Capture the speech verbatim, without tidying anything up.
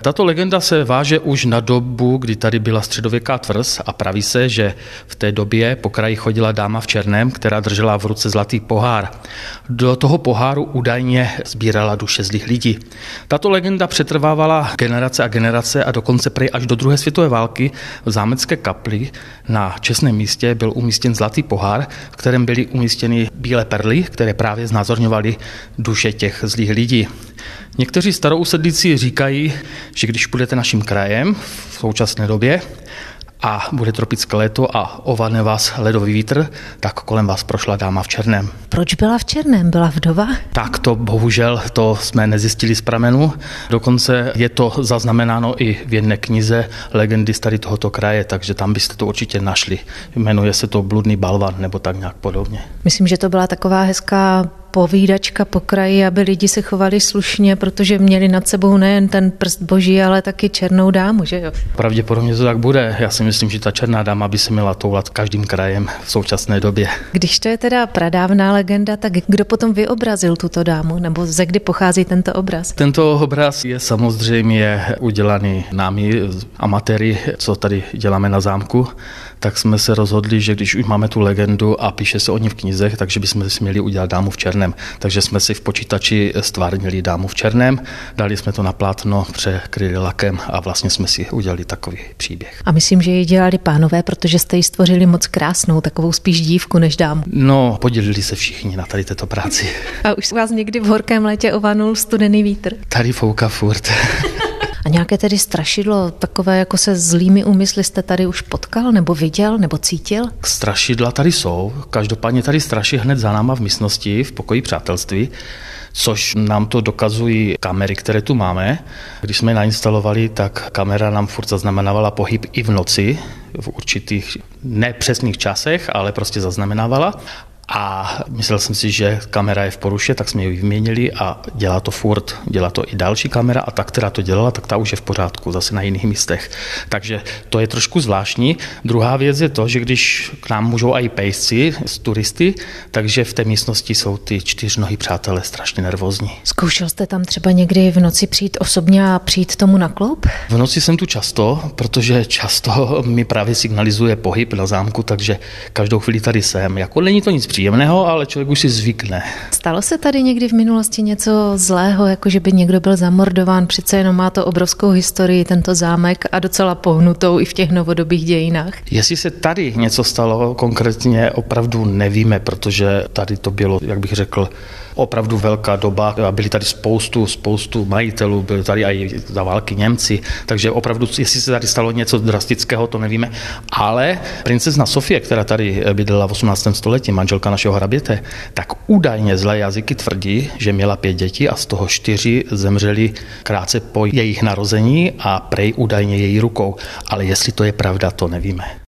Tato legenda se váže už na dobu, kdy tady byla středověká tvrz a praví se, že v té době po kraji chodila dáma v černém, která držela v ruce zlatý pohár. Do toho poháru údajně sbírala duše zlých lidí. Tato legenda přetrvávala generace a generace a dokonce prej až do druhé světové války v zámecké kapli na čestném místě byl umístěn zlatý pohár, v kterém byly umístěny bílé perly, které právě znázorňovaly duše těch zlých lidí. Někteří starousedlíci říkají, že když půjdete naším krajem v současné době a bude tropické léto a ovadne vás ledový vítr, tak kolem vás prošla dáma v černém. Proč byla v černém? Byla vdova? Tak to bohužel to jsme nezjistili z pramenu. Dokonce je to zaznamenáno i v jedné knize legendy z tady tohoto kraje, takže tam byste to určitě našli. Jmenuje se to Bludný balvan nebo tak nějak podobně. Myslím, že to byla taková hezká povídačka po kraji, aby lidi se chovali slušně, protože měli nad sebou nejen ten prst boží, ale taky černou dámu, že jo? Pravděpodobně to tak bude. Já si myslím, že ta černá dáma by se měla toulat každým krajem v současné době. Když to je teda pradávná legenda, tak kdo potom vyobrazil tuto dámu? Nebo ze kdy pochází tento obraz? Tento obraz je samozřejmě udělaný námi, amatéry, co tady děláme na zámku, tak jsme se rozhodli, že když už máme tu legendu a píše se o ní v knizech, takže bychom si měli udělat dámu v černém. Takže jsme si v počítači stvárnili dámu v černém, dali jsme to na plátno, překryli lakem a vlastně jsme si udělali takový příběh. A myslím, že ji dělali pánové, protože jste ji stvořili moc krásnou, takovou spíš dívku než dámu. No, podělili se všichni na tady této práci. A už vás někdy v horkém létě ovanul studený vítr? Tady fouká furt. A nějaké tedy strašidlo, takové jako se zlými úmysly jste tady už potkal, nebo viděl, nebo cítil? Strašidla tady jsou, každopádně tady straší hned za náma v místnosti, v pokoji přátelství, což nám to dokazují kamery, které tu máme. Když jsme je nainstalovali, tak kamera nám furt zaznamenávala pohyb i v noci, v určitých nepřesných časech, ale prostě zaznamenávala. A myslel jsem si, že kamera je v poruše, tak jsme ji vyměnili a dělá to furt. Dělá to i další kamera a ta, která to dělala, tak ta už je v pořádku, zase na jiných místech. Takže to je trošku zvláštní. Druhá věc je to, že když k nám můžou i pejsci z turisty, takže v té místnosti jsou ty čtyřnohý přátelé strašně nervózní. Zkoušel jste tam třeba někdy v noci přijít osobně a přijít tomu na kloup? V noci jsem tu často, protože často mi právě signalizuje pohyb na zámku, takže každou chvíli tady jsem. Jako není to nic příjemného, ale člověk už si zvykne. Stalo se tady někdy v minulosti něco zlého, jako že by někdo byl zamordován? Přece jenom má to obrovskou historii, tento zámek, a docela pohnutou i v těch novodobých dějinách. Jestli se tady něco stalo konkrétně, opravdu nevíme, protože tady to bylo, jak bych řekl, opravdu velká doba a byli tady spoustu, spoustu majitelů, byli tady i za války Němci, takže opravdu, jestli se tady stalo něco drastického, to nevíme, ale princezna Sofie, která tady bydlela v osmnáctém století, manželka našeho hraběte, tak údajně zlé jazyky tvrdí, že měla pět dětí a z toho čtyři zemřeli krátce po jejich narození a prej údajně její rukou, ale jestli to je pravda, to nevíme.